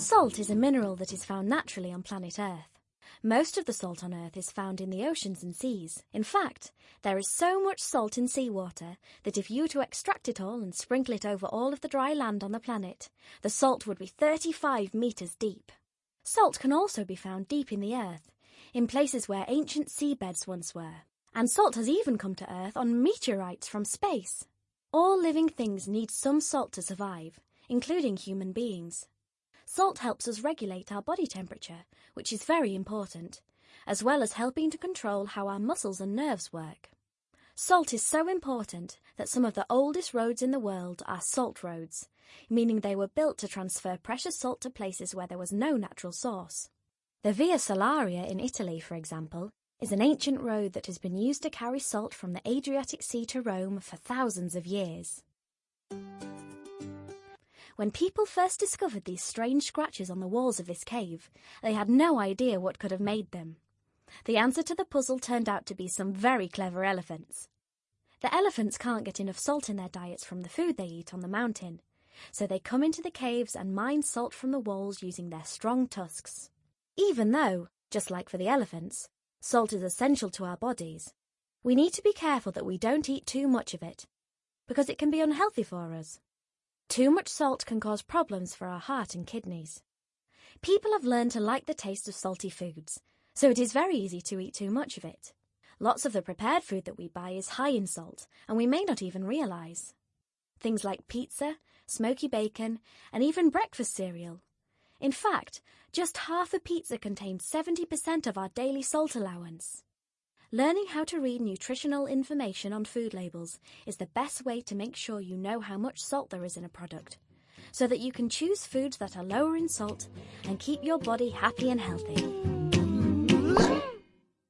Salt is a mineral that is found naturally on planet Earth. Most of the salt on Earth is found in the oceans and seas. In fact, there is so much salt in seawater that if you were to extract it all and sprinkle it over all of the dry land on the planet, the salt would be 35 meters deep. Salt can also be found deep in the Earth, in places where ancient seabeds once were. And salt has even come to Earth on meteorites from space. All living things need some salt to survive, including human beings. Salt helps us regulate our body temperature, which is very important, as well as helping to control how our muscles and nerves work. Salt is so important that some of the oldest roads in the world are salt roads, meaning they were built to transfer precious salt to places where there was no natural source. The Via Salaria in Italy, for example, is an ancient road that has been used to carry salt from the Adriatic Sea to Rome for thousands of years. When people first discovered these strange scratches on the walls of this cave, they had no idea what could have made them. The answer to the puzzle turned out to be some very clever elephants. The elephants can't get enough salt in their diets from the food they eat on the mountain, so they come into the caves and mine salt from the walls using their strong tusks. Even though, just like for the elephants, salt is essential to our bodies, we need to be careful that we don't eat too much of it, because it can be unhealthy for us. Too much salt can cause problems for our heart and kidneys. People have learned to like the taste of salty foods, so it is very easy to eat too much of it. Lots of the prepared food that we buy is high in salt, and we may not even realise. Things like pizza, smoky bacon, and even breakfast cereal. In fact, just half a pizza contains 70% of our daily salt allowance. Learning how to read nutritional information on food labels is the best way to make sure you know how much salt there is in a product, so that you can choose foods that are lower in salt and keep your body happy and healthy.